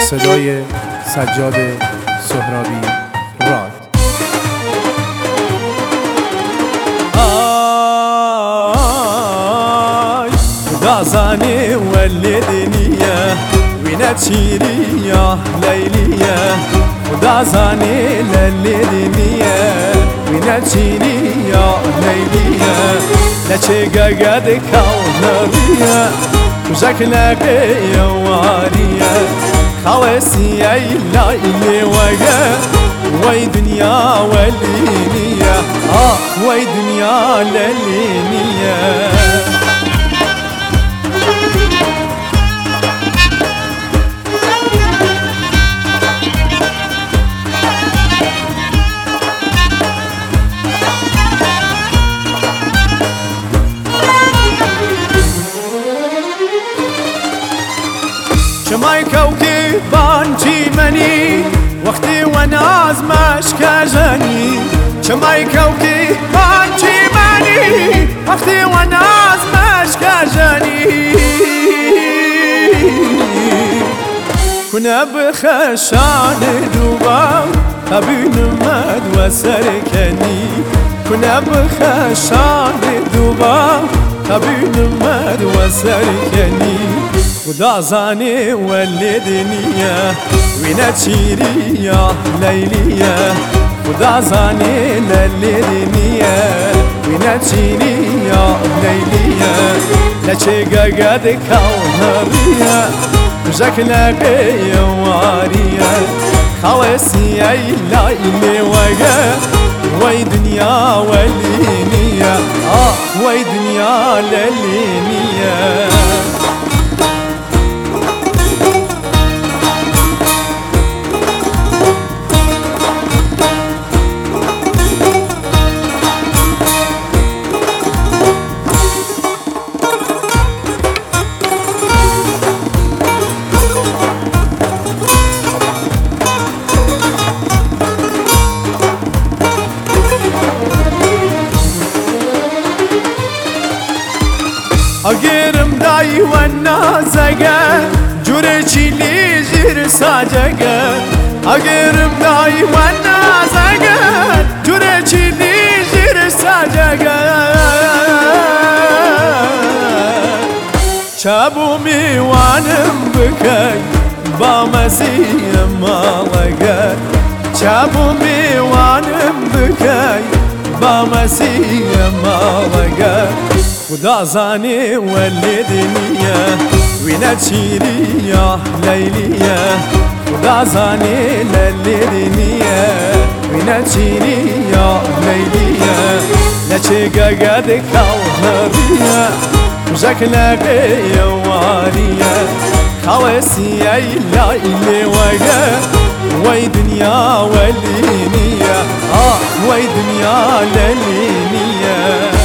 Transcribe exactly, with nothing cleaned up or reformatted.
صدای سجاد سهرابی راد. آی دازانی ولدنیه وینا چیریه لیلیه دازانی للیدنیه وینا چیریه لیلیه لچه گد کاونریه کجک نقیه واریه خواسي لا إلي وجا وي دنيا ولينية آه وي دنيا للينية شماي كوكي بانجي مني وقتي وناز مشكجني شماي كوكي بانجي مني وقتي وناز مشكجني كنا بخشان دوبا أبين مد وسركني كنا بخشان دوبا أبين مد وسركني ودازاني ولدنيا وينا تشيريا ليليا ودازاني للدنيا وينا تشيريا ليليا لچه قد كونريا جاكنا قيا واريا خواسي لا إلي وجا وي دنيا ولينيا آه وي دنيا للينيا اگرم دای و نازگه جوره چیلی جیر ساجگه اگرم دای و نازگه جوره چیلی جیر ساجگه چابو میوانم بکی با مسیح مالگه چابو میوانم بکی با مسیح مالگه ودازاني ولدنيا وينا تشيريا ليليا ودازاني للدنيا وينا تشيريا ليليا لچه قد كونريا جاكنا قيا واريا خواسي لا إلي وجا وي دنيا ولينيا آه وي دنيا للينيا